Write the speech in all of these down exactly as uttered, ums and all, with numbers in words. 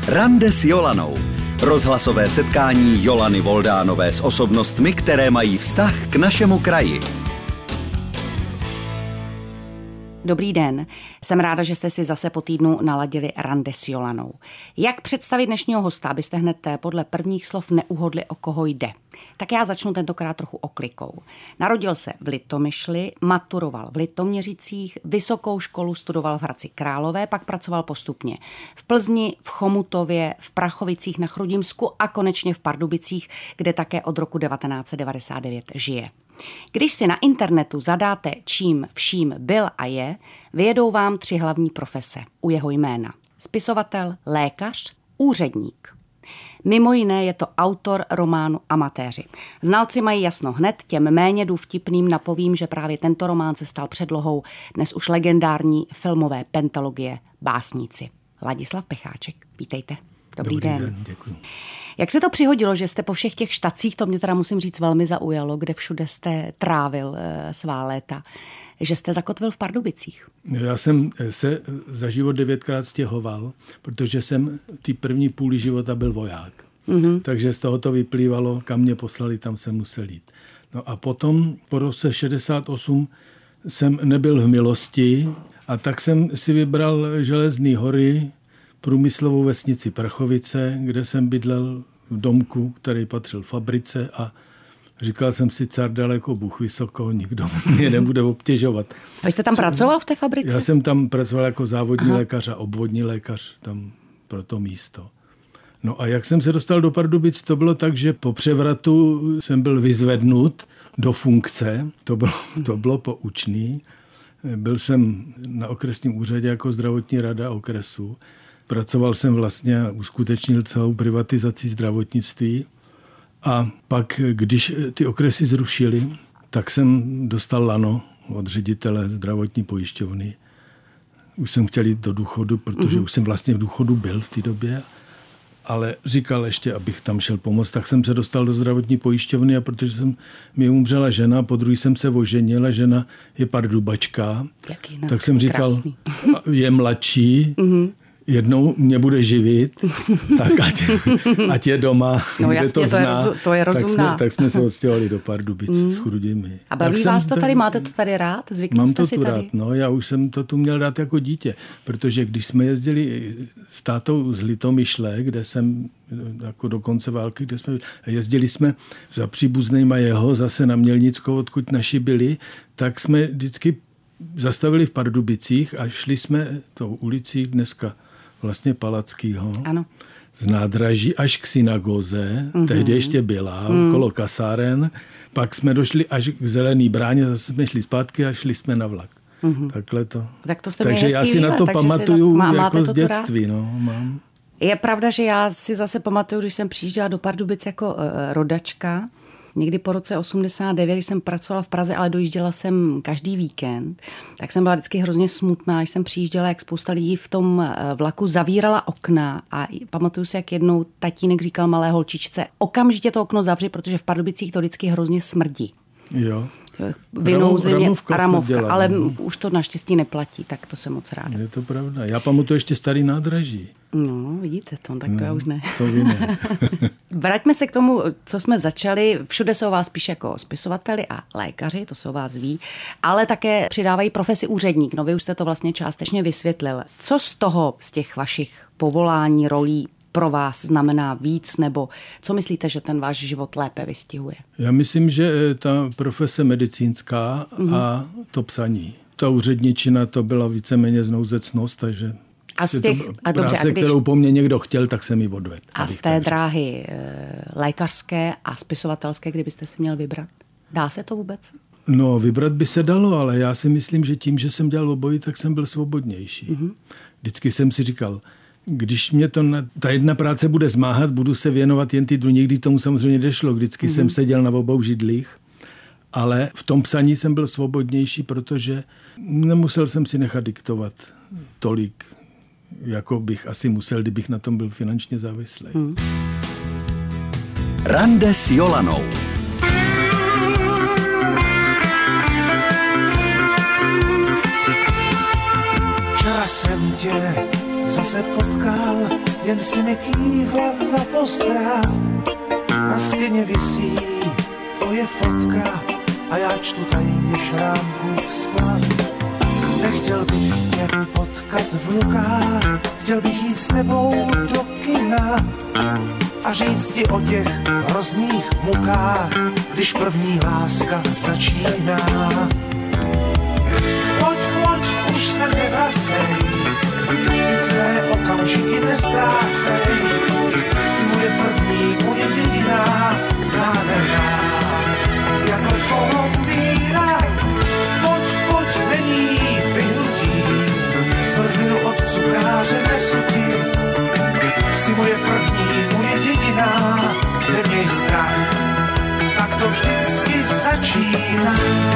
Rande s Jolanou. Rozhlasové setkání Jolany Voldánové s osobnostmi, které mají vztah k našemu kraji. Dobrý den, jsem ráda, že jste si zase po týdnu naladili Rande s Jolanou. Jak představit dnešního hosta, abyste hned podle prvních slov neuhodli, o koho jde? Tak já začnu tentokrát trochu oklikou. Narodil se v Litomyšli, maturoval v Litoměřicích, vysokou školu studoval v Hradci Králové, pak pracoval postupně v Plzni, v Chomutově, v Prachovicích na Chrudimsku a konečně v Pardubicích, kde také od roku devatenáct set devadesát devět žije. Když si na internetu zadáte, čím vším byl a je, vyjedou vám tři hlavní profese u jeho jména. Spisovatel, lékař, úředník. Mimo jiné je to autor románu Amatéři. Znalci mají jasno hned, těm méně důvtipným napovím, že právě tento román se stal předlohou dnes už legendární filmové pentalogie Básníci. Ladislav Pecháček, vítejte. Dobrý, Dobrý den. den. Děkuji. Jak se to přihodilo, že jste po všech těch štacích, to mě teda musím říct velmi zaujalo, kde všude jste trávil e, svá léta, že jste zakotvil v Pardubicích? Já jsem se za život devětkrát stěhoval, protože jsem ty první půli života byl voják. Mm-hmm. Takže z toho to vyplývalo, kam mě poslali, tam jsem musel jít. No a potom po roce šedesát osm jsem nebyl v milosti a tak jsem si vybral Železný hory, průmyslovou vesnici Prachovice, kde jsem bydlel v domku, který patřil fabrice a říkal jsem si, car daleko, Bůh vysoko, nikdo mě nebude obtěžovat. A vy jste tam Co? pracoval v té fabrice? Já jsem tam pracoval jako závodní Aha. lékař a obvodní lékař tam pro to místo. No a jak jsem se dostal do Pardubic, to bylo tak, že po převratu jsem byl vyzvednut do funkce, to bylo, to bylo poučný. Byl jsem na okresním úřadě jako zdravotní rada okresu. Pracoval jsem vlastně a uskutečnil celou privatizaci zdravotnictví a pak, když ty okresy zrušily, tak jsem dostal lano od ředitele zdravotní pojišťovny. Už jsem chtěl jít do důchodu, protože mm-hmm. už jsem vlastně v důchodu byl v té době, ale říkal ještě, abych tam šel pomoct, tak jsem se dostal do zdravotní pojišťovny a protože jsem, mi umřela žena, po druhý jsem se oženil a žena je Pardubačka, tak jsem říkal, krásný. Je mladší, mm-hmm. jednou mě bude živit, tak ať, ať je doma, no, kde jasně, to zná. To je, rozu, to je rozumná. Tak jsme, tak jsme se odstěhovali do Pardubic mm. s Chrudimi. A baví vás to tady, tady, máte to tady rád? Zvyknul mám jste to si tu tady? rád, no, já už jsem to tu měl rád jako dítě, protože když jsme jezdili s tátou z Litomyšle, kde jsem jako do konce války, kde jsme jezdili jsme za příbuznejma jeho zase na Mělnickou, odkud naši byli, tak jsme vždycky zastavili v Pardubicích a šli jsme tou ulicí dneska vlastně Palackýho, ano. z nádraží až k synagoze, mm-hmm. tehdy ještě byla, mm. okolo kasáren, pak jsme došli až k Zelený bráně, zase jsme šli zpátky a šli jsme na vlak. Mm-hmm. Takhle to. Tak to jste takže já si výhled, na to pamatuju na, má, jako z dětství. No, mám. Je pravda, že já si zase pamatuju, když jsem přijížděla do Pardubic jako uh, rodačka, někdy po roce osmdesát devět, když jsem pracovala v Praze, ale dojížděla jsem každý víkend, tak jsem byla vždycky hrozně smutná, když jsem přijížděla, jak spousta lidí v tom vlaku zavírala okna a pamatuju si, jak jednou tatínek říkal malé holčičce, okamžitě to okno zavři, protože v Pardubicích to vždycky hrozně smrdí. Jo. Vinou zřejmě Ramovka, Ramovka, dělali, ale no. už to naštěstí neplatí, tak to jsem moc ráda. Je to pravda. Já pamatuju ještě starý nádraží. No, vidíte to, tak to no, já už ne. To vy ne. Vraťme se k tomu, co jsme začali. Všude se o vás píše jako spisovateli a lékaři, to se o vás ví, ale také přidávají profesi úředník. No vy už jste to vlastně částečně vysvětlil. Co z toho, z těch vašich povolání, rolí pro vás znamená víc, nebo co myslíte, že ten váš život lépe vystihuje? Já myslím, že ta profese medicínská mm-hmm. a to psaní. Ta úředničina, to byla víceméně znouzecnost, takže a z těch, to a práce, dobře, a když, kterou po mně někdo chtěl, tak jsem ji odvedl. A z té dráhy e, lékařské a spisovatelské, kdybyste si měl vybrat? Dá se to vůbec? No, vybrat by se dalo, ale já si myslím, že tím, že jsem dělal obojí, tak jsem byl svobodnější. Mm-hmm. Vždycky jsem si říkal, když mě to na, ta jedna práce bude zmáhat, budu se věnovat jen ty druhé. Někdy tomu samozřejmě nešlo. Vždycky mm-hmm. jsem seděl na obou židlích, ale v tom psaní jsem byl svobodnější, protože nemusel jsem si nechat diktovat tolik, jako bych asi musel, kdybych na tom byl finančně závislý. Mm. Rande s Jolanou. Včera jsem tě zase potkal, jen si mi kývla na pozdrav. Na stěně visí tvoje fotka a já čtu tajně šrámkův splav. Nechtěl bych tě potkat v Lukách, chtěl bych jít s tebou do kina a říct ti o těch hrozných mukách, když první láska začíná. Pojď, pojď, už se nevracej, ty své okamžiky nestrácej. Jsi moje první, moje jediná, nádherná, jako Kolumbína. Pojď, pojď, není vyhnutí, zmrzlinu od cukráře nesu ti. Jsi moje první, moje jediná, neměj strach, tak to vždycky začíná.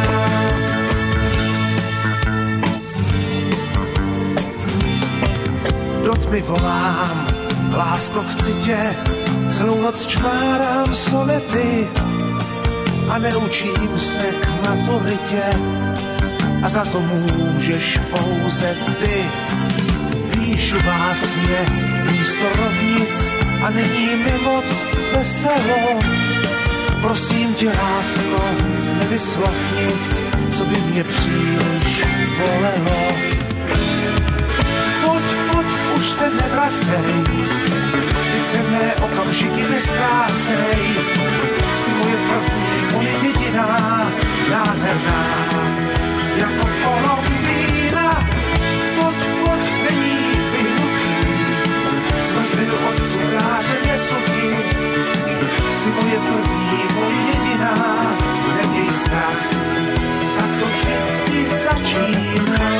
Do tmy volám, lásko, chci tě, celou noc čmárám sonety a neučím se k maturitě a za to můžeš pouze ty. Píšu básně místo rovnic a není mi moc veselo. Prosím tě, lásko, nevyslov nic, co by mě příliš bolelo. Pojď, pojď, už se nevracej, ty cenné okamžiky nestrácej. Jsi moje první, moje jediná, nádherná, jako Kolumbína. Pojď, pojď, není vyhnutí, zmrzlinu od cukráře nesu ti. Jsi moje první, moje jediná, neměj strach, tak to vždycky začíná.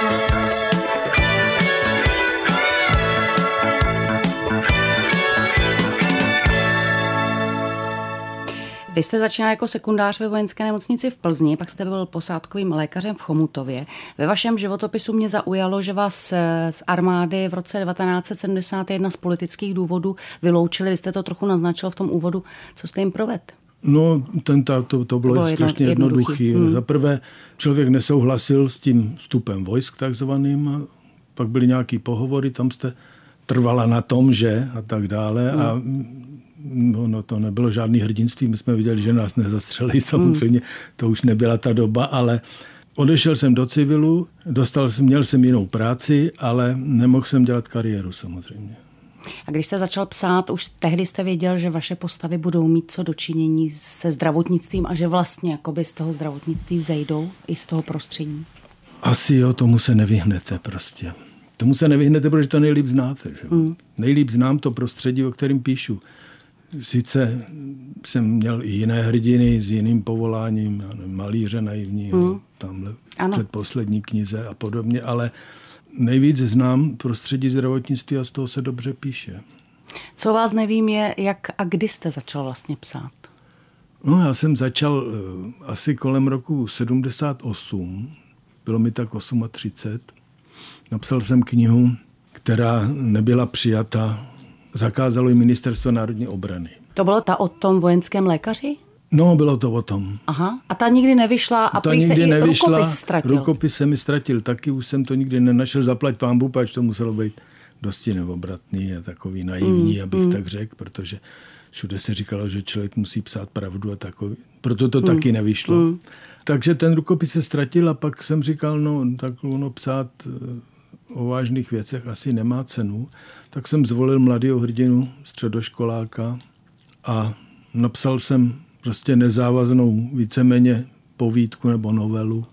Vy jste začínal jako sekundář ve vojenské nemocnici v Plzni, pak jste byl posádkovým lékařem v Chomutově. Ve vašem životopisu mě zaujalo, že vás z armády v roce devatenáct set sedmdesát jedna z politických důvodů vyloučili. Vy jste to trochu naznačil v tom úvodu. Co jste jim provedl? No, ten, to, to, to bylo, bylo strašně jedno, jednoduchý. jednoduchý. Hmm. Za prvé, člověk nesouhlasil s tím vstupem vojsk takzvaným, a pak byly nějaký pohovory, tam jste trvala na tom, že a tak dále hmm. a no, no to nebylo žádný hrdinství, my jsme viděli, že nás nezastřelili, samozřejmě to už nebyla ta doba, ale odešel jsem do civilu, dostal jsem, měl jsem jinou práci, ale nemohl jsem dělat kariéru samozřejmě. A když jste začal psát, už tehdy jste věděl, že vaše postavy budou mít co dočinění se zdravotnictvím a že vlastně jakoby z toho zdravotnictví vzejdou i z toho prostředí? Asi jo, tomu se nevyhnete prostě. Tomu se nevyhnete, protože to nejlíp znáte. Že? Mm. Nejlíp znám to prostředí, o kterém píšu. Sice jsem měl i jiné hrdiny s jiným povoláním, malíře naivního, mm. tamhle ano. předposlední knize a podobně, ale nejvíc znám prostředí zdravotnictví a z toho se dobře píše. Co vás nevím je, jak a kdy jste začal vlastně psát? No, já jsem začal uh, asi kolem roku sedmdesát osm, bylo mi tak třicet osm. Napsal jsem knihu, která nebyla přijata. Zakázalo ji Ministerstvo národní obrany. To bylo ta o tom vojenském lékaři? No, bylo to o tom. Aha. A ta nikdy nevyšla a prý se i nevyšla, rukopis ztratil. Rukopis se mi ztratil taky, už jsem to nikdy nenašel. Zaplať pánbůh, pač to muselo být dosti neobratný a takový naivní, mm, abych mm. tak řekl, protože všude se říkalo, že člověk musí psát pravdu a takový. Proto to mm. taky nevyšlo. Mm. Takže ten rukopis se ztratil a pak jsem říkal, no tak ono psát o vážných věcech asi nemá cenu. Tak jsem zvolil mladého hrdinu, středoškoláka a napsal jsem prostě nezávaznou víceméně povídku nebo novelu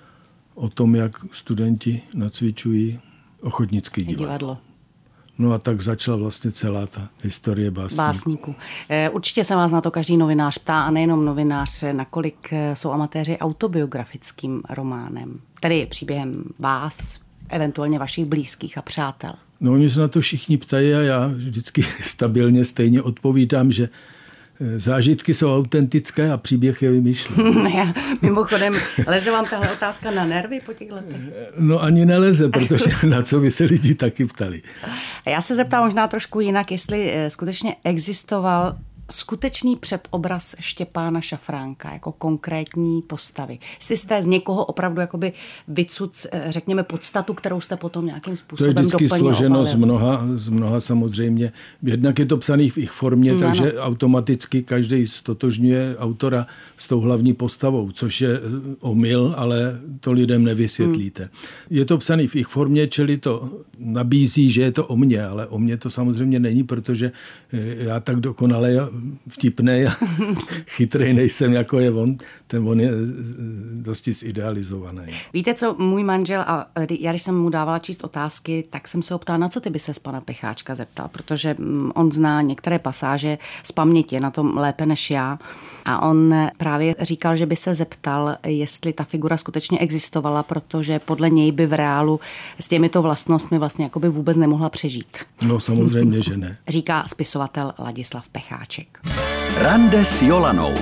o tom, jak studenti nacvičují ochotnické divadlo. divadlo. No a tak začala vlastně celá ta historie básníků. Básníků. Určitě se vás na to každý novinář ptá, a nejenom novinář, nakolik jsou amatéři autobiografickým románem, tedy příběhem vás, eventuálně vašich blízkých a přátel. No, oni se na to všichni ptají a já vždycky stabilně stejně odpovídám, že zážitky jsou autentické a příběh je vymýšlený. Já, mimochodem, leze vám tahle otázka na nervy po těch letech? No ani neleze, protože na co by se lidi taky ptali. A já se zeptám možná trošku jinak, jestli skutečně existoval skutečný předobraz Štěpána Šafránka jako konkrétní postavy. Jestli jste z někoho opravdu jakoby vycuc, řekněme, podstatu, kterou jste potom nějakým způsobem doplnil. To je vždycky složeno z mnoha, z mnoha samozřejmě. Jednak je to psaný v ich formě, mm, takže ano. automaticky každý stotožňuje autora s tou hlavní postavou, což je omyl, ale to lidem nevysvětlíte. Mm. Je to psaný v ich formě, čili to nabízí, že je to o mně, ale o mně to samozřejmě není, protože já tak dokonale vtipnej a chytrej nejsem, jako je on. Ten on je dosti zidealizovaný. Víte co, můj manžel, a já když jsem mu dávala číst otázky, tak jsem se optala, na co ty by se z pana Pecháčka zeptal, protože on zná některé pasáže z paměti, na tom lépe než já. A on právě říkal, že by se zeptal, jestli ta figura skutečně existovala, protože podle něj by v reálu s těmito vlastnostmi vlastně jakoby vůbec nemohla přežít. No samozřejmě, že ne. Říká spisovatel Ladislav Pecháček. Rande s Jolanou.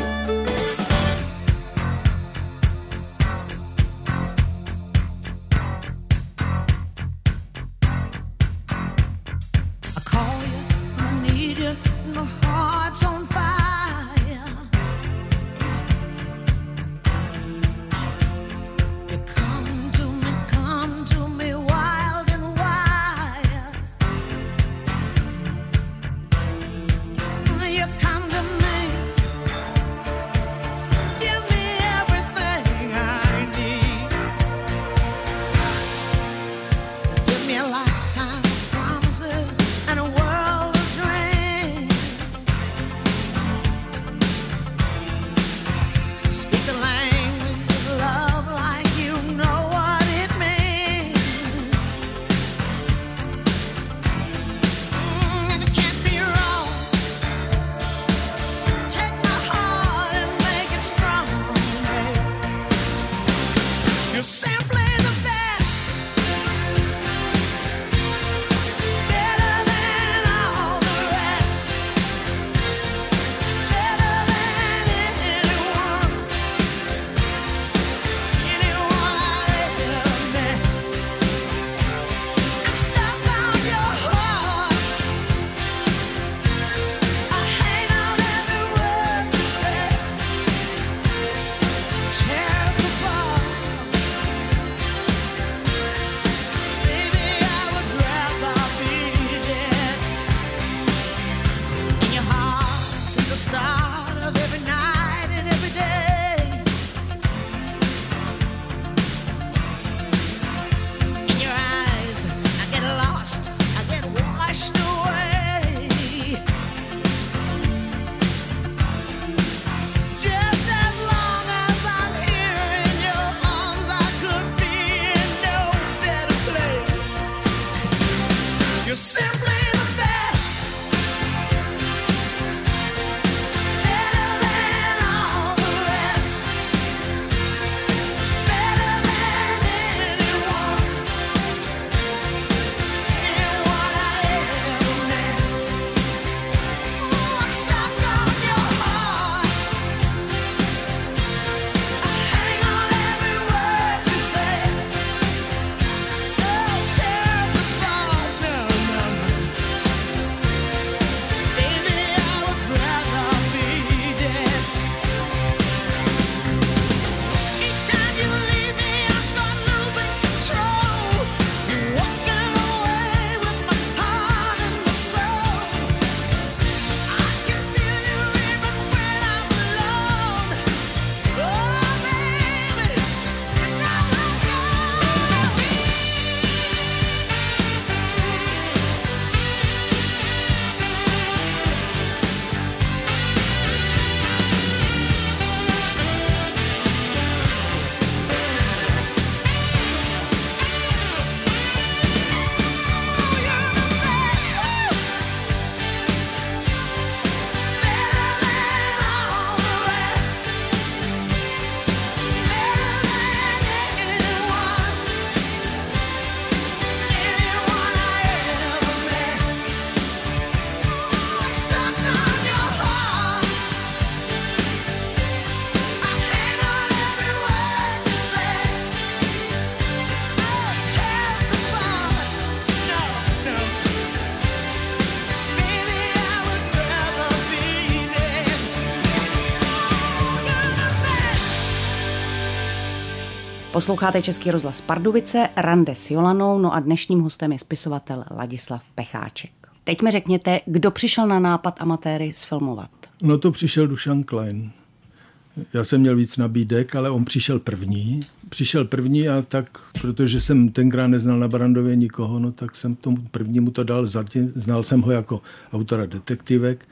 Posloucháte Český rozhlas Pardubice, Rande s Jolanou, no a dnešním hostem je spisovatel Ladislav Pecháček. Teď mi řekněte, kdo přišel na nápad amatéry sfilmovat? No to přišel Dušan Klein. Já jsem měl víc nabídek, ale on přišel první. Přišel první a tak, protože jsem tenkrát neznal na Barrandově nikoho, no tak jsem tomu prvnímu to dal. Zatím, znal jsem ho jako autora detektivek.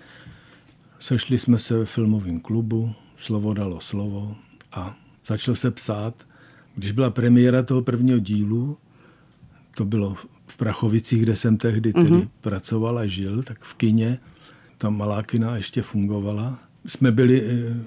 Sešli jsme se ve filmovém klubu, slovo dalo slovo a začalo se psát. Když byla premiéra toho prvního dílu, to bylo v Prachovicích, kde jsem tehdy tedy mm-hmm. pracoval a žil, tak v kině, tam malá kina ještě fungovala. Jsme byli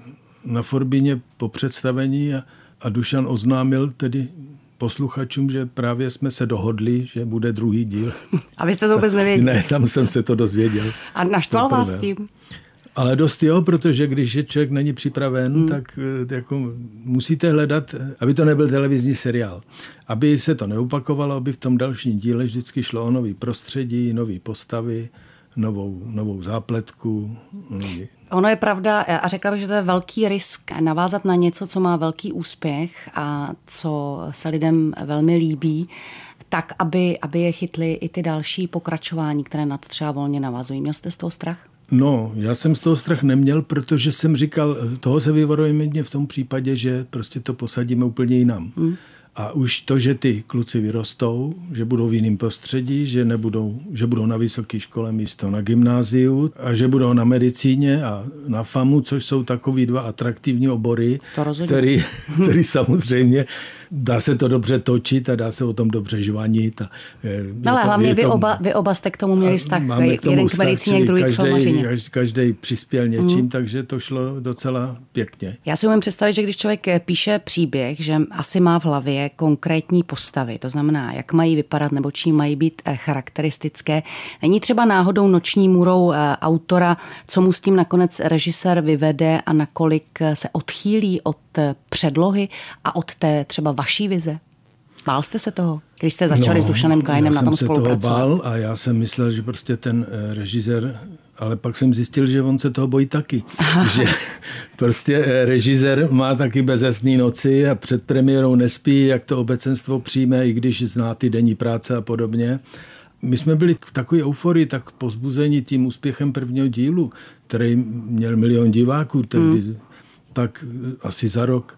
na Forbíně po představení a, a Dušan oznámil tedy posluchačům, že právě jsme se dohodli, že bude druhý díl. A vy jste to vůbec nevěděli? Ne, tam jsem se to dozvěděl. A naštval vás tím? Ale dost jo, protože když je člověk není připraven, hmm. tak jako musíte hledat, aby to nebyl televizní seriál. Aby se to neopakovalo, aby v tom dalším díle vždycky šlo o nový prostředí, nový postavy, novou, novou zápletku. Nový. Ono je pravda a řekla bych, že to je velký risk navázat na něco, co má velký úspěch a co se lidem velmi líbí, tak, aby, aby je chytly i ty další pokračování, které na to třeba volně navazují. Měl jste z toho strach? No, já jsem z toho strach neměl, protože jsem říkal, toho se vyvarujeme v tom případě, že prostě to posadíme úplně jinam. Hmm. A už to, že ty kluci vyrostou, že budou v jiném prostředí, že nebudou, že budou na vysoké škole místo na gymnáziu a že budou na medicíně a na famu, což jsou takový dva atraktivní obory, který, který samozřejmě dá se to dobře točit a dá se o tom dobře žvanit. A no ale to, hlavně vy, to, oba, vy oba jste k tomu měli vztah. Jeden k medicíně, druhý k filmařině. Každý přispěl něčím, hmm. takže to šlo docela pěkně. Já si umím představit, že když člověk píše příběh, že asi má v hlavě konkrétní postavy, to znamená, jak mají vypadat nebo čím mají být charakteristické. Není třeba náhodou noční můrou autora, co mu s tím nakonec režisér vyvede a nakolik se odchýlí od předlohy a od té třeba vaší vize? Bál jste se toho, když jste začali no, s Dušanem Kleinem na tom spolupracovat? Já jsem se toho bál a já jsem myslel, že prostě ten režisér, ale pak jsem zjistil, že on se toho bojí taky. Že prostě režisér má taky bezesný noci a před premiérou nespí, jak to obecenstvo přijme, i když zná ty denní práce a podobně. My jsme byli v takové euforii, tak pozbuzení tím úspěchem prvního dílu, který měl milion diváků, tehdy, hmm. tak asi za rok,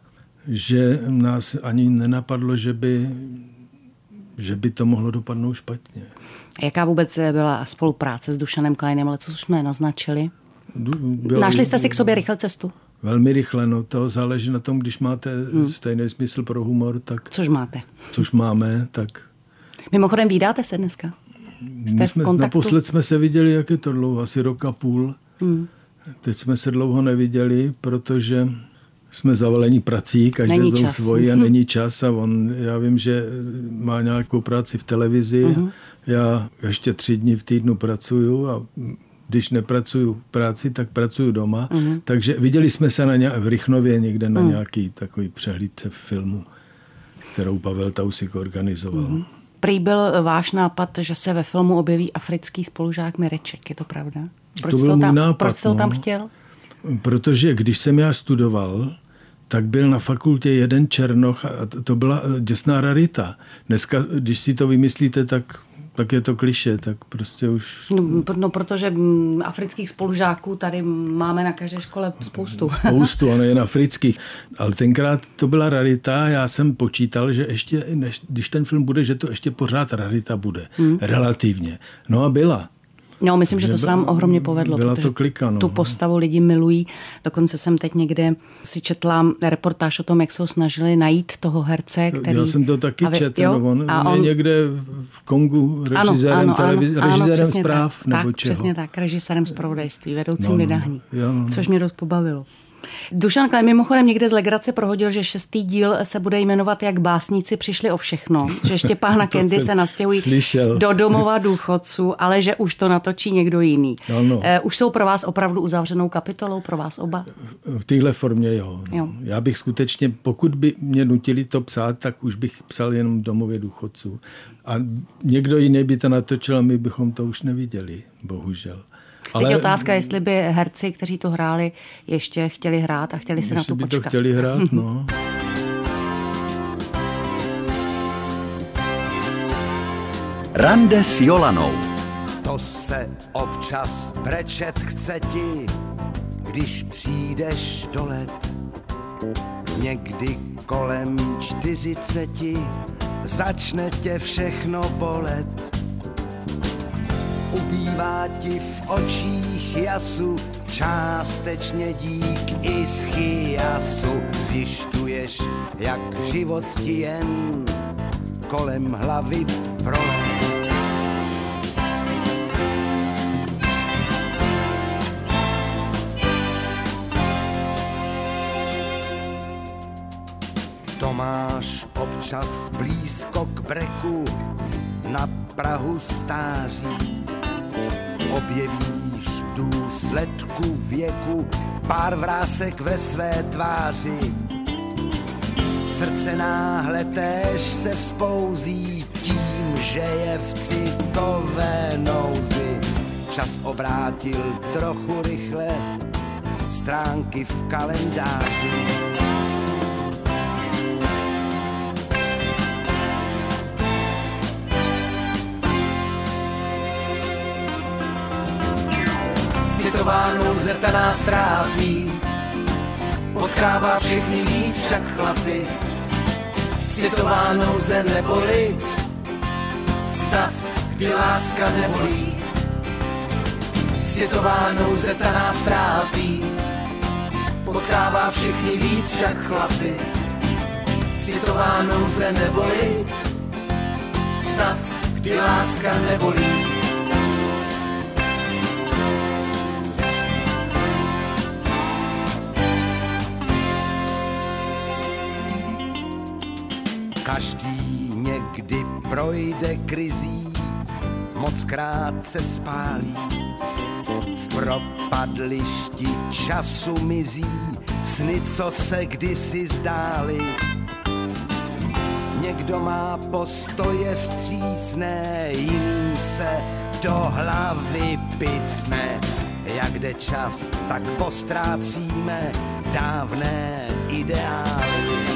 že nás ani nenapadlo, že by, že by to mohlo dopadnout špatně. Jaká vůbec byla spolupráce s Dušanem Kleinem, ale co jsme naznačili? Bylo, Našli jste si k sobě rychle cestu? Velmi rychle, no to záleží na tom, když máte hmm. stejný smysl pro humor, tak... Což máte? Což máme, tak... Mimochodem, vídáte se dneska? Jste jsme, v kontaktu? Naposled jsme se viděli, jak je to dlouho, asi rok a půl. Hmm. Teď jsme se dlouho neviděli, protože jsme zavalení prací, každý tou svojí a není čas a on, já vím, že má nějakou práci v televizi, uh-huh. já ještě tři dny v týdnu pracuju a když nepracuju v práci, tak pracuju doma, uh-huh. takže viděli jsme se na ně- v Rychnově někde na uh-huh. nějaký takový přehlídce filmu, kterou Pavel Tausik organizoval. Uh-huh. Prý byl váš nápad, že se ve filmu objeví africký spolužák Mireček, je to pravda? Proč to byl to můj tam, nápad, proč to no. tam chtěl? Protože když jsem já studoval, tak byl na fakultě jeden Černoch a to byla děsná rarita. Dneska, když si to vymyslíte, tak, tak je to klišé, tak prostě už... No, no protože afrických spolužáků tady máme na každé škole spoustu. Spoustu, a nejen afrických. Ale tenkrát to byla rarita, já jsem počítal, že ještě, než, když ten film bude, že to ještě pořád rarita bude. Hmm. Relativně. No a byla. No, myslím, že to se vám ohromně povedlo, byla protože to klika, no. tu postavu lidi milují. Dokonce jsem teď někde si četla reportáž o tom, jak se ho snažili najít toho herce, který... Já jsem to taky vy, četl, jo, no, on, a on je někde v Kongu režisérem, ano, ano, televiz... ano, režisérem ano, zpráv, tak, nebo tak, čeho. Přesně tak, režisérem zpravodajství, vedoucím no, vydání, no, no. což mě dost pobavilo. Dušan Klein mimochodem někde z legrace prohodil, že šestý díl se bude jmenovat Jak básníci přišli o všechno, že Štěpán a Candy se nastěhují slyšel. do domova důchodců, ale že už to natočí někdo jiný. No, no. Uh, už jsou pro vás opravdu uzavřenou kapitolou, pro vás oba? V téhle formě jo, no. jo. Já bych skutečně, pokud by mě nutili to psát, tak už bych psal jenom v domově důchodců. A někdo jiný by to natočil a my bychom to už neviděli, bohužel. Ale teď je otázka, jestli by herci, kteří to hráli, ještě chtěli hrát a chtěli se na to by počkat. to chtěli hrát, no. Rande s Jolanou. To se občas brečet chce ti, když přijdeš do let. Někdy kolem čtyřiceti začne tě všechno bolet. Ubývá ti v očích jasu, částečně dík i z chiasu. Zjišťuješ, jak život ti jen kolem hlavy prolé. To máš občas blízko k breku, na prahu stáří. Objevíš v důsledku věku pár vrásek ve své tváři. Srdce náhle též se vzpouzí tím, že je v citové nouzi. Čas obrátil trochu rychle stránky v kalendáři. Citová nouze ta nás trápí, potkává všechny víc však chlapy. Citová nouze neboli, stav, kdy láska nebolí. Citová nouze ta nás trápí, potkává všechny víc však chlapy. Citová nouze neboli, stav, kdy láska nebolí. Každý někdy projde krizí, mockrát se spálí. V propadlišti času mizí sny, co se kdysi zdály. Někdo má postoje vstřícné, jiný se do hlavy picne. Jak jde čas, tak postrácíme dávné ideály.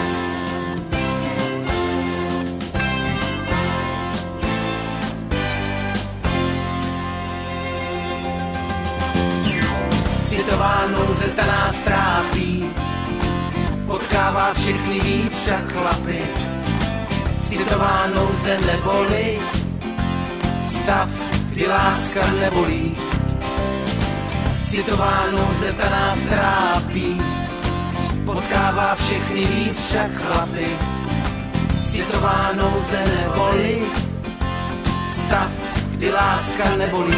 Citová nouze ta nás trápí, potkává všechny víc však chlapy. Citová nouze neboli, stav, kdy láska nebolí. Citová nouze ta nás trápí, potkává všechny víc však chlapy. Citová nouze neboli, stav, kdy láska nebolí.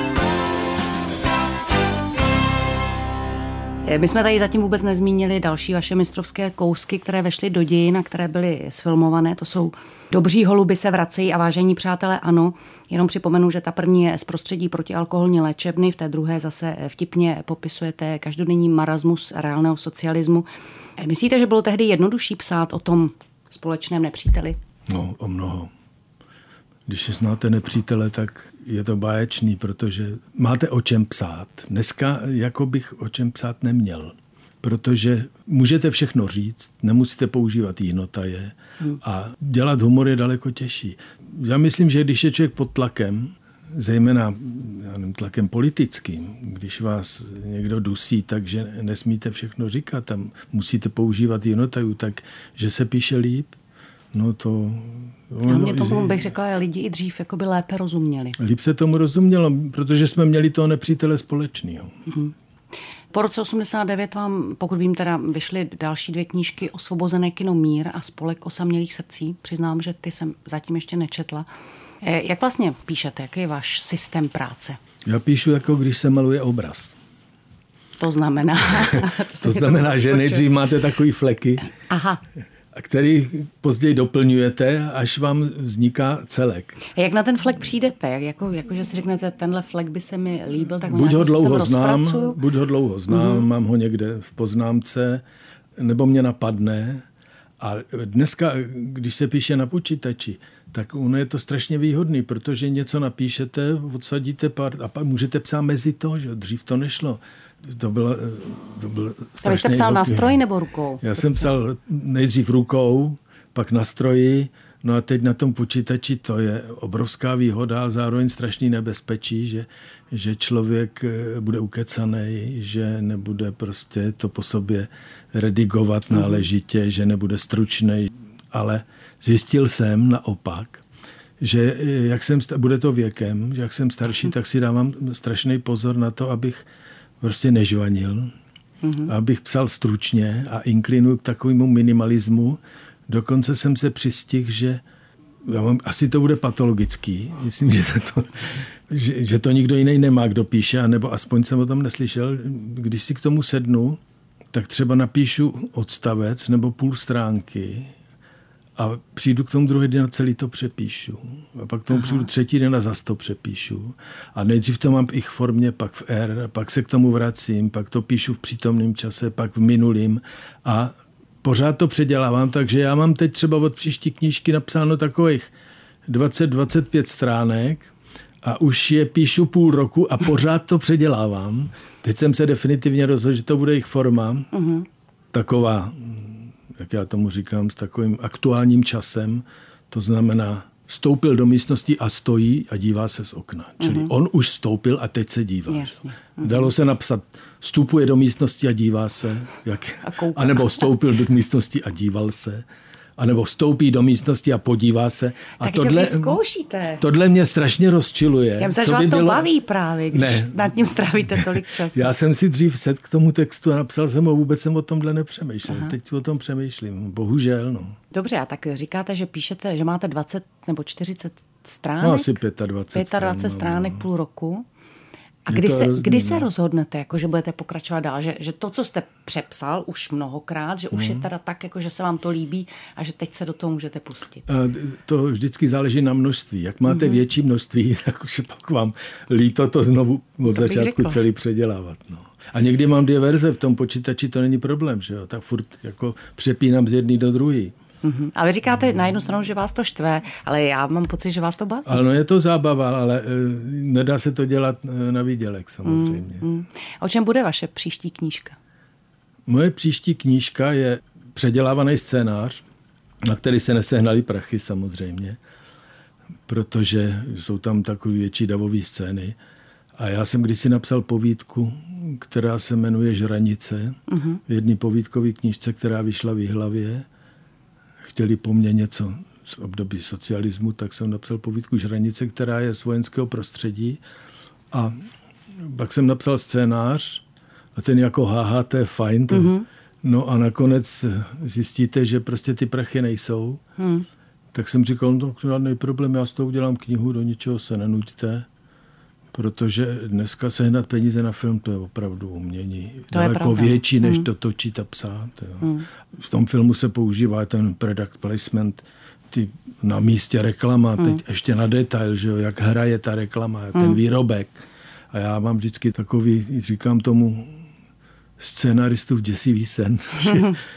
My jsme tady zatím vůbec nezmínili další vaše mistrovské kousky, které vešly do dějin a které byly sfilmované. To jsou Dobří holuby se vracejí a Vážení přátelé, ano. Jenom připomenu, že ta první je z prostředí protialkoholní léčebny, v té druhé zase vtipně popisujete každodenní marasmus reálného socialismu. Myslíte, že bylo tehdy jednodušší psát o tom společném nepříteli? No, o mnoho. Když znáte nepřítele, tak je to báječný, protože máte o čem psát. Dneska jako bych o čem psát neměl, protože můžete všechno říct, nemusíte používat jinotaje a dělat humor je daleko těžší. Já myslím, že když je člověk pod tlakem, zejména já nevím, tlakem politickým, když vás někdo dusí, takže nesmíte všechno říkat a musíte používat jinotajů, tak že se píše líp. No to... A mě tomu bych řekla, lidi i dřív jakoby lépe rozuměli. Líp se tomu rozumělo, protože jsme měli toho nepřítele společného. Mm-hmm. Po roce osmdesát devět vám, pokud vím, teda vyšly další dvě knížky Osvobozené kino Mír a Spolek osamělých srdcí. Přiznám, že ty jsem zatím ještě nečetla. Jak vlastně píšete? Jaký je váš systém práce? Já píšu, jako když se maluje obraz. To znamená... to, to znamená, že nejdřív máte takový fleky. Aha. Který později doplňujete, až vám vzniká celek. Jak na ten flek přijdete? Jako, jako že si řeknete, tenhle flek by se mi líbil, tak ho buď ho dlouho znám, rozpracuju? buď ho dlouho znám, uh-huh. mám ho někde v poznámce, nebo mě napadne. A dneska, když se píše na počítači, tak ono je to strašně výhodný, protože něco napíšete, odsadíte pár a pak můžete psát mezi to, že dřív to nešlo. To bylo, to bylo strašně... To jste psal na stroji nebo rukou? Já jsem psal nejdřív rukou, pak na stroji, No a teď na tom počítači to je obrovská výhoda a zároveň strašný nebezpečí, že, že člověk bude ukecanej, že nebude prostě to po sobě redigovat náležitě, že nebude stručnej. Ale zjistil jsem naopak, že jak jsem, bude to věkem, že jak jsem starší, tak si dávám strašný pozor na to, abych prostě nežvanil, mm-hmm. abych psal stručně a inklinuji k takovému minimalismu. Dokonce jsem se přistihl, že já mám, asi to bude patologický. Myslím, že to, že, že to nikdo jiný nemá, kdo píše, anebo aspoň jsem o tom neslyšel. Když si k tomu sednu, tak třeba napíšu odstavec nebo půl stránky a přijdu k tomu druhý den a celý to přepíšu. A pak k tomu Aha. přijdu třetí den a zas to přepíšu. A nejdřív to mám v ich formě, pak v R, pak se k tomu vracím, pak to píšu v přítomném čase, pak v minulým a pořád to předělávám, takže já mám teď třeba od příští knížky napsáno takových dvacet dvacet pět stránek a už je píšu půl roku a pořád to předělávám. Teď jsem se definitivně rozhodl, že to bude jejich forma. Uh-huh. Taková, jak já tomu říkám, s takovým aktuálním časem. To znamená, vstoupil do místnosti a stojí a dívá se z okna. Čili uh-huh. on už vstoupil a teď se dívá. Jasně. Uh-huh. Dalo se napsat, vstupuje do místnosti a dívá se. Jak, a nebo vstoupil do místnosti a díval se. A nebo vstoupí do místnosti a podívá se. A takže tohle, vy zkoušíte. Tohle mě strašně rozčiluje. Já myslím, že vás by to bylo... baví právě, když ne. nad ním strávíte tolik času. Já jsem si dřív sedl k tomu textu a napsal jsem ho, vůbec jsem o tomhle nepřemýšlel. Aha. Teď o tom přemýšlím. Bohužel, no. Dobře, a tak říkáte, že píšete, že máte dvacet nebo čtyřicet stránek? No asi dvacet pět. dvacet stránek no. půl roku. A kdy se, rozdíl, kdy se rozhodnete, jako, že budete pokračovat dál? Že, že to, co jste přepsal už mnohokrát, že už mm. je teda tak, jako, že se vám to líbí a že teď se do toho můžete pustit? A to vždycky záleží na množství. Jak máte mm. větší množství, tak už je pak vám líto to znovu od to začátku celý předělávat. No. A někdy mám dvě verze v tom počítači, to není problém, že jo? Tak furt jako přepínám z jedné do druhé. Mm-hmm. A vy říkáte na jednu stranu, že vás to štve, ale já mám pocit, že vás to baví. Ale no je to zábava, ale e, nedá se to dělat na výdělek samozřejmě. Mm-hmm. O čem bude vaše příští knížka? Moje příští knížka je předělávaný scénář, na který se nesehnaly prachy samozřejmě, protože jsou tam takové větší davové scény. A já jsem kdysi napsal povídku, která se jmenuje Žranice, mm-hmm. v jedné povídkové knížce, která vyšla v Jihlavě. Chtěli po mně něco z období socialismu, tak jsem napsal povídku Žranice, která je z vojenského prostředí. A pak jsem napsal scénář a ten jako haha, to je fajn. To. Mm-hmm. No a nakonec zjistíte, že prostě ty prachy nejsou. Mm. Tak jsem říkal, no to žádný problém, já z toho udělám knihu, do ničeho se nenuďte. Protože dneska sehnat peníze na film, to je opravdu umění. To daleko větší, než hmm. to točit a psát. Hmm. V tom filmu se používá ten product placement, ty na místě reklama, hmm. teď ještě na detail, že jo, jak hraje ta reklama, hmm. ten výrobek. A já mám vždycky takový, říkám tomu, scénaristův děsivý sen, že,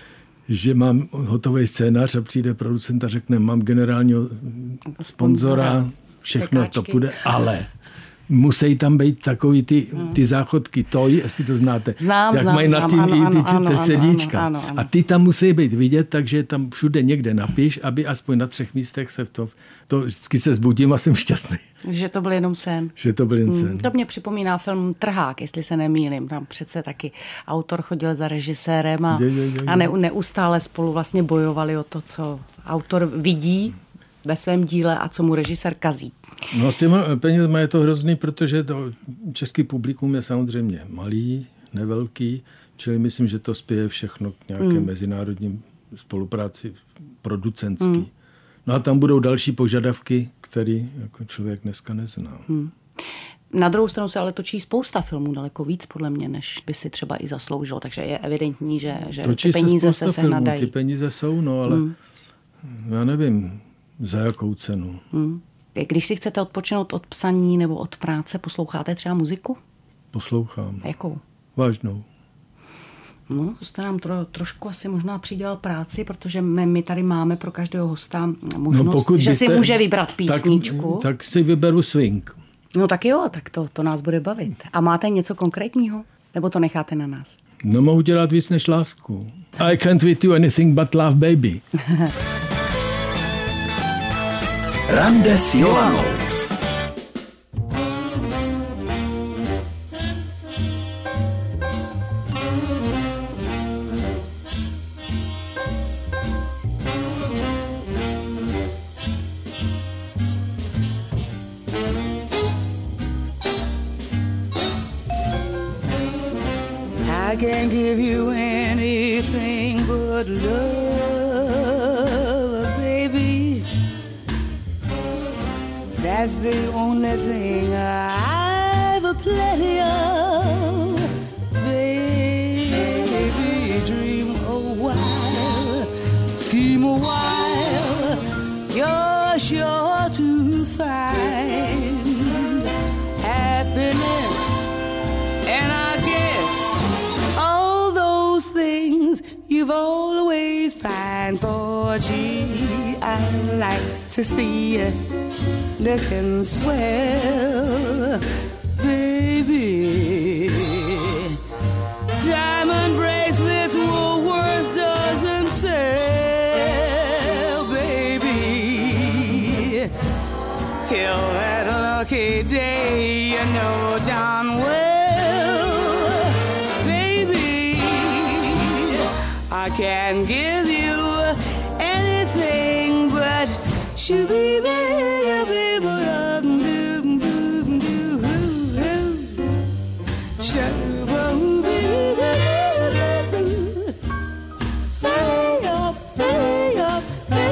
že mám hotový scénář a přijde producent a řekne, mám generálního sponzora, všechno Tekáčky. To půjde, ale... Musí tam být takový ty, ty záchodky, toj, jestli to znáte, znám, jak znám, mají na tím ano, i ty ano, sedíčka. Ano, ano, ano. A ty tam musí být vidět, takže tam všude někde napiš, aby aspoň na třech místech se v tom, to vždycky se zbudím a jsem šťastný. Že to byl jenom sen. Že to byl jen sen. To mě připomíná film Trhák, jestli se nemýlím. Tam přece taky autor chodil za režisérem a, je, je, je, je. a ne, neustále spolu vlastně bojovali o to, co autor vidí ve svém díle a co mu režisér kazí. No s těma penězma je to hrozný, protože to český publikum je samozřejmě malý, nevelký, čili myslím, že to spěje všechno k nějaké mm. mezinárodní spolupráci producentský. Mm. No a tam budou další požadavky, které jako člověk dneska nezná. Mm. Na druhou stranu se ale točí spousta filmů, daleko víc podle mě, než by si třeba i zasloužil, takže je evidentní, že, že ty peníze se sehnadají. Ty peníze jsou, no ale mm. já nevím, za jakou cenu. Mm. Když si chcete odpočinout od psaní nebo od práce, posloucháte třeba muziku? Poslouchám. Jakou? Vážnou. No, to jste nám tro, trošku asi možná přidělal práci, protože my, my tady máme pro každého hosta možnost, no, že byste, si může vybrat písničku. Tak, tak si vyberu swing. No tak jo, tak to, to nás bude bavit. A máte něco konkrétního? Nebo to necháte na nás? No mohu dělat víc než lásku. I can't with you anything but love, baby. Rande s Jolanou. I can't give you anything but love, baby. That's the only thing I've a plenty of. Baby, dream a while, scheme a while, you're sure to find happiness. And I guess all those things you've always pined for. Gee, I like to see you looking swell, baby. Diamond bracelets Woolworth doesn't sell, baby. Till that lucky day, you know darn well, baby, I can't give you anything but shoo-be baby, baby, dum dum dum dum, shoo-be say up, say up,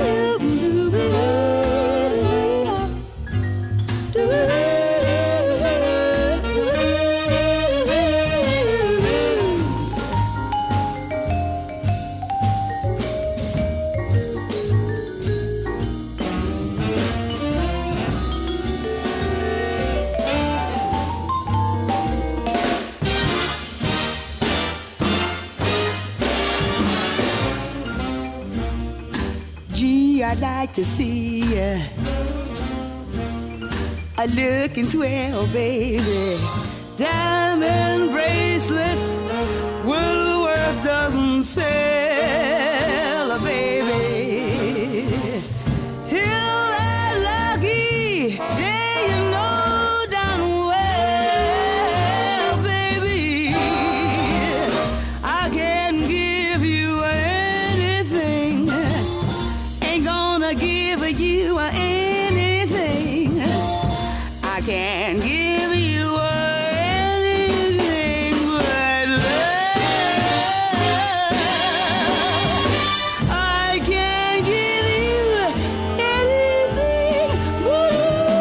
I'd like to see you a looking swell, baby. Diamond bracelets Woolworth doesn't sell, baby. Till that lucky day, you know darn well, baby, I can give you anything. Gonna give you anything. I can't give you anything but love. I can't give you anything but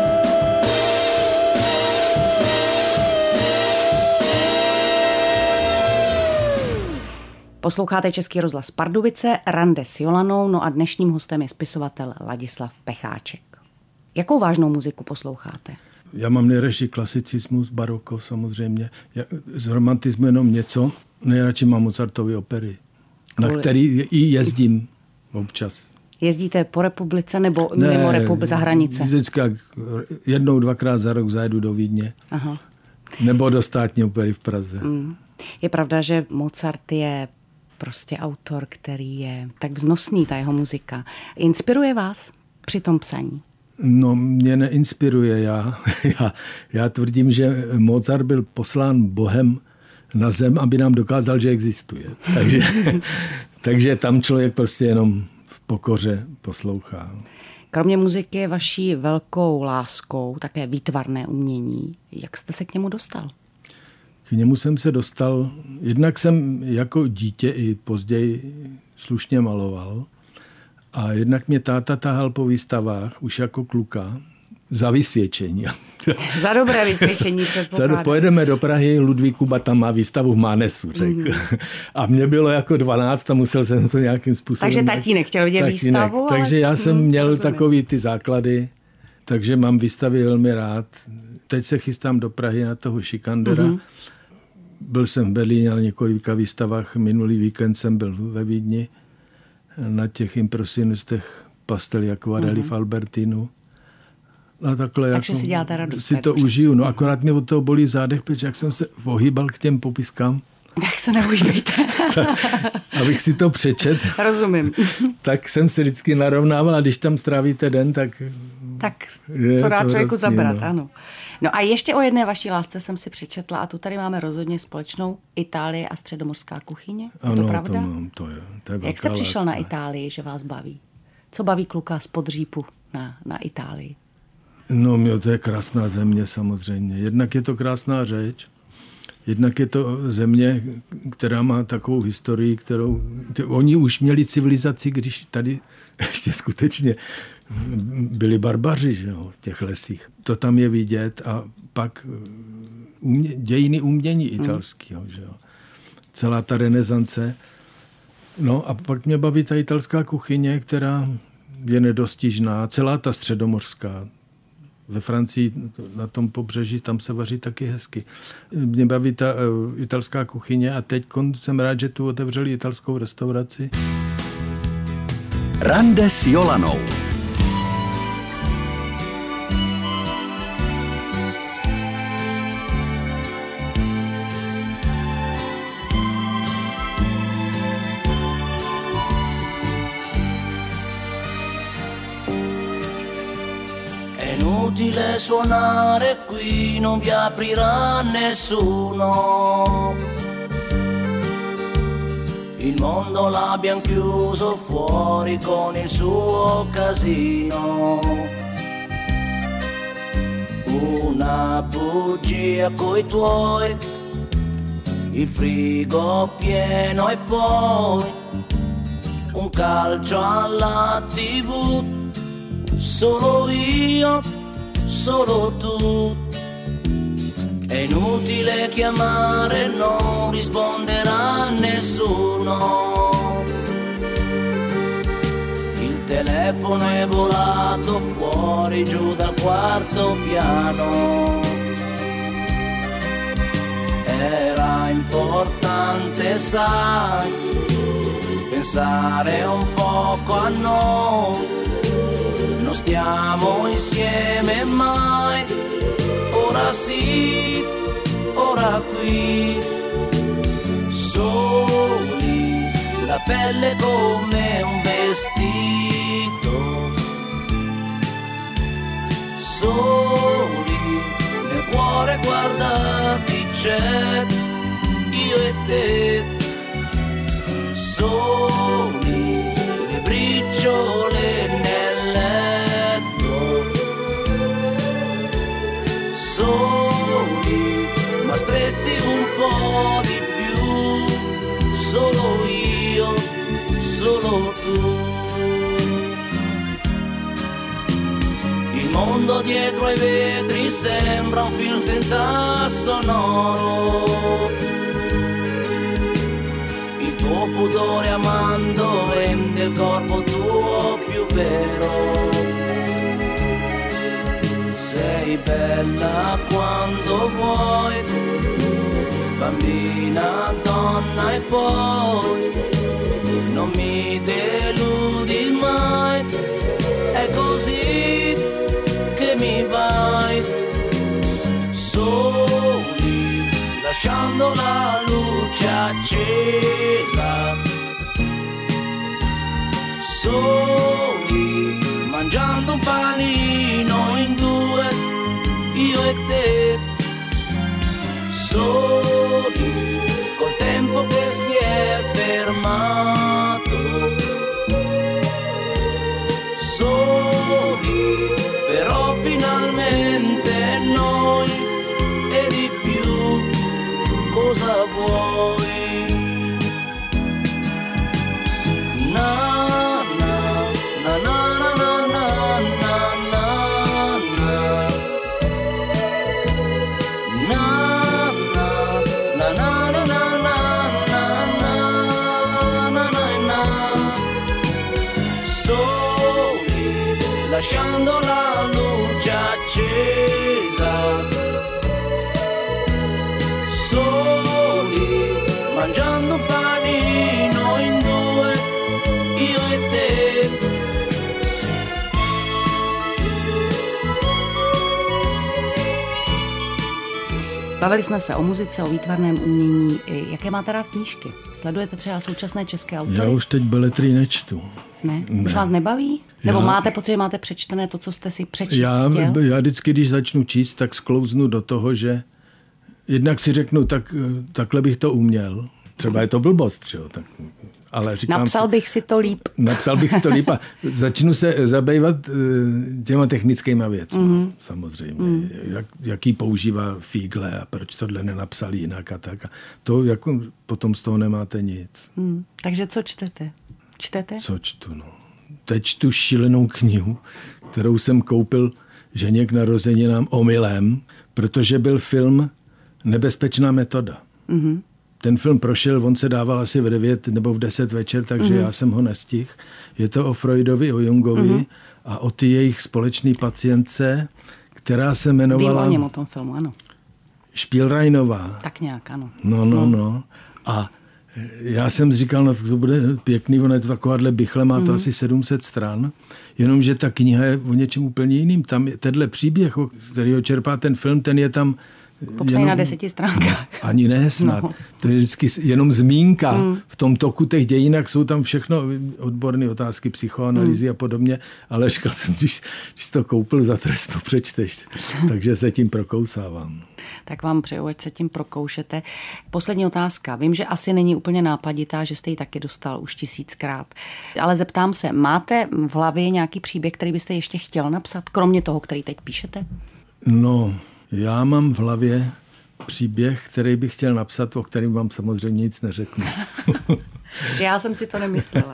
Posloucháte Český rozhlas Pardubice, Rande s Jolanou, no a dnešním hostem je spisovatel Ladislav Pecháček. Jakou vážnou muziku posloucháte? Já mám nejradši klasicismus, baroko samozřejmě. Já, z romantismu jenom něco. Nejradši mám Mozartovy opery, Kvůli. na který i jezdím občas. Jezdíte po republice nebo ne, mimo republiku za hranice? Vždycky jednou, dvakrát za rok zajedu do Vídně. Aha. Nebo do státní opery v Praze. Mm. Je pravda, že Mozart je prostě autor, který je tak vznosný, ta jeho muzika. Inspiruje vás při tom psaní? No, mě neinspiruje. Já, já, já tvrdím, že Mozart byl poslán Bohem na zem, aby nám dokázal, že existuje. Takže, takže tam člověk prostě jenom v pokoře poslouchá. Kromě muziky je vaší velkou láskou také výtvarné umění. Jak jste se k němu dostal? K němu jsem se dostal, jednak jsem jako dítě i později slušně maloval a jednak mě táta tahal po výstavách už jako kluka za vysvědčení. Za dobré vysvědčení předpokládám. Pojedeme do Prahy, Ludvík Kuba tam má výstavu v Mánesu, řekl. Mm. A mě bylo jako dvanáct a musel jsem to nějakým způsobem... Takže tatínek chtěl vidět tatínek. výstavu? Ale... Takže já jsem mm, měl rozumím. takový ty základy, takže mám výstavy velmi rád. Teď se chystám do Prahy na toho Šikandera. Mm-hmm. Byl jsem v Berlíně na několika výstavách. Minulý víkend jsem byl ve Vídni na těch impresionistech pastel akvarely mm-hmm. v Albertinu. A takhle Takže jako si děláte radost. Si to užiju. No akorát mě od toho bolí v zádech, protože jak jsem se ohýbal k těm popiskám. Tak se neužívejte. Abych si to přečet. Rozumím. Tak jsem se vždycky narovnával a když tam strávíte den, tak Tak Je to dá to člověku hrozný, zabrat, no. ano. No a ještě o jedné vaší lásce jsem si přečetla a tu tady máme rozhodně společnou, Itálie a středomořská kuchyně. Je Ano, to pravda? to mám, to je, to je Jak jste velká přišel láska. na Itálii, že vás baví? Co baví kluka z Podřípu na, na Itálii? No, mě to je krásná země samozřejmě. Jednak je to krásná řeč, jednak je to země, která má takovou historii, kterou... Oni už měli civilizaci, když tady ještě skutečně byli barbaři, že jo, v těch lesích. To tam je vidět a pak umě, dějiny umění italského, že jo. Celá ta renesance. No a pak mě baví ta italská kuchyně, která je nedostižná, celá ta středomořská. Ve Francii na tom pobřeží, tam se vaří taky hezky. Mě baví ta uh, italská kuchyně a teď jsem rád, že tu otevřeli italskou restauraci. Rande s Jolanou. Inutile suonare qui, non vi aprirà nessuno. Il mondo l'abbiamo chiuso fuori con il suo casino. Una bugia coi tuoi, il frigo pieno e poi un calcio alla tivù. Solo io, solo tu. È inutile chiamare, non risponderà nessuno. Il telefono è volato fuori giù dal quarto piano. Era importante, sai, pensare un poco a noi. Non stiamo insieme mai, ora sì, ora qui. Soli, la pelle come un vestito. Soli, nel cuore guarda chi c'è, io e te. Soli, le briciole nel letto. Soli, ma stretti un po' di più. Solo io, solo tu. Il mondo dietro ai vetri sembra un film senza sonoro. Il tuo pudore amando rende il corpo tuo più vero. Sei bella quando vuoi, bambina, donna e poi non mi deludi mai. È così che mi vai. Soli, lasciando la luce accesa. Soli, mangiando un panino in due, io e te. Soli, col tempo che si è fermato. Soli, però finalmente noi e di più cosa vuoi? Na na na na na na na na na. Na na na na na na na na na na. Soli, lasciando la luce accesa. Soli, mangiando un panino in due, io e te. Bavili jsme se o muzice, o výtvarném umění. Jaké máte rád knížky? Sledujete třeba současné české autory? Já už teď beletry nečtu. Ne? Ne. Už vás nebaví? Nebo Já- máte pocit, že máte přečtené to, co jste si přečíst Já, chtěl? já vždycky, když začnu číst, tak sklouznu do toho, že jednak si řeknu, tak, takhle bych to uměl. Třeba je to blbost, že jo? Tak, ale říkám Napsal si, bych si to líp. Napsal bych si to líp a začnu se zabývat eh, těma technickýma věcmi, mm-hmm. samozřejmě. Mm. Jak, jaký používá Figle a proč tohle nenapsal jinak a tak. A to jako potom z toho nemáte nic. Hmm. Takže co čtete? Čtete? Co čtu, no. Teď čtu šílenou knihu, kterou jsem koupil ženě k narozeninám omylem, protože byl film Nebezpečná metoda. Mm-hmm. Ten film prošel, on se dával asi v devět nebo v deset večer, takže mm-hmm. já jsem ho nestihl. Je to o Freudovi, o Jungovi mm-hmm. a o ty jejich společné pacientce, která se jmenovala... Vím o něm, o tom filmu, ano. Spielreinová. Tak nějak, ano. No, no, no. A já jsem říkal, no to bude pěkný, ono je to takováhle bychle, má to mm. asi sedm set stran, jenomže ta kniha je o něčem úplně jiným. Tam je tenhle příběh, který ho čerpá ten film, ten je tam popsaný na deseti stránkách. Ani ne snad. No. To je vždycky jenom zmínka. Mm. V tom toku těch dějinak jsou tam všechno odborné otázky, psychoanalýzy mm. a podobně, ale říkal jsem, když, když to koupil za trest, to přečteš. Takže se tím prokousávám. Tak vám přeju, ať se tím prokoušete. Poslední otázka. Vím, že asi není úplně nápaditá, že jste ji taky dostal už tisíckrát. Ale zeptám se, máte v hlavě nějaký příběh, který byste ještě chtěl napsat, kromě toho, který teď píšete? No, já mám v hlavě příběh, který bych chtěl napsat, o kterém vám samozřejmě nic neřeknu. Že já jsem si to nemyslela.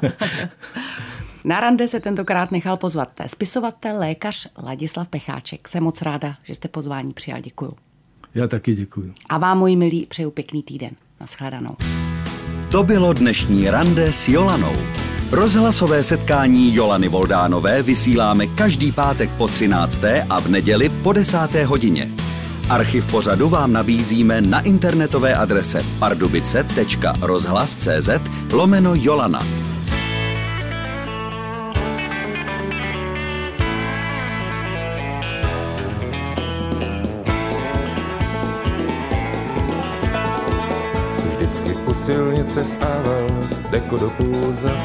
Na rande se tentokrát nechal pozvat spisovatel, lékař Ladislav Pecháček. Jsem moc ráda, že jste pozvání přijal. Děkuju. Já taky děkuju. A vám, moji milí, přeju pěkný týden. Naschledanou. To bylo dnešní rande s Jolanou. Rozhlasové setkání Jolany Voldánové vysíláme každý pátek po třinácté a v neděli po desáté hodině. Archiv pořadu vám nabízíme na internetové adrese pardubice tečka rozhlas tečka cé zet lomeno Jolana. Vždycky u silnice stával deko do půza.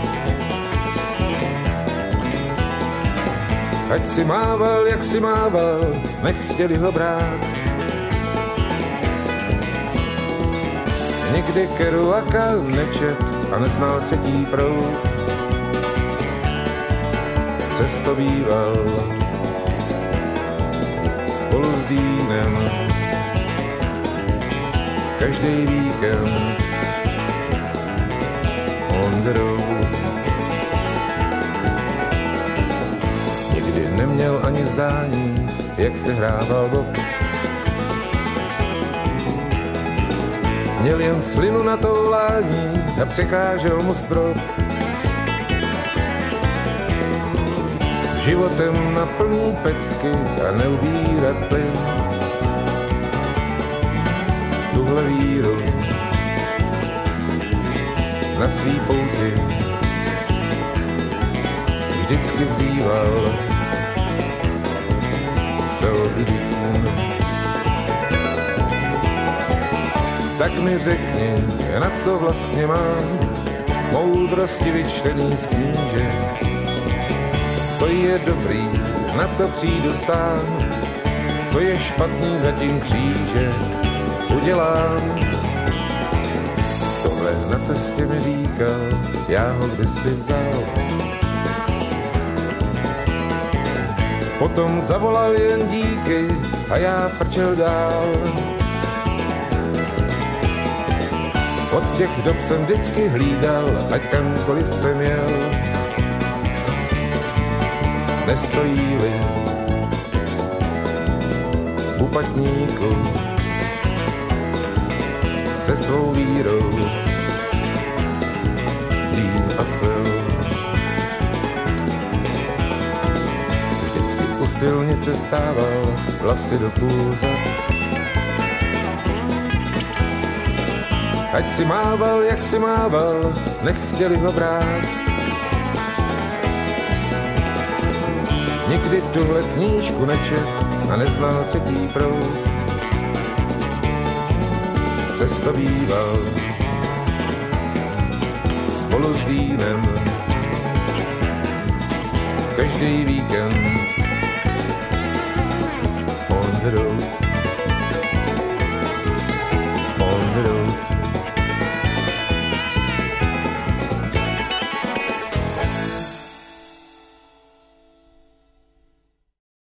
Ať si mával, jak si mával, nechtěli ho brát. Nikdy Kerouaka nečet a neznal třetí proud. Přesto býval spolu s Dýnem každý víkend on the road. Nikdy neměl ani zdání, jak se hrával bob. Měl jen slinu na toulání a překážel mu strop. Životem na plný pecky a neubírat plyn. Tuhle víru na svý pouti vždycky vzýval Selby-Dean. Tak mi řekni, na co vlastně mám moudrosti vyčtený z kníže. Co je dobrý, na to přijdu sám, co je špatný za tím kříže udělám. Tohle na cestě mi říkal, já ho kdysi vzal. Potom zavolal jen díky a já frčel dál. Od těch dob jsem vždycky hlídal, ať kamkoliv jsem jel. Nestojí-li u patníku se svou vírou Dýn a sil. Vždycky u silnice stával, vlasy do půza. Ať si mával, jak si mával, nechtěli ho brát. Nikdy tuhle knížku nečet a neznal třetí proud. Přesto býval spolu s Dýnem každý víkend. On the road.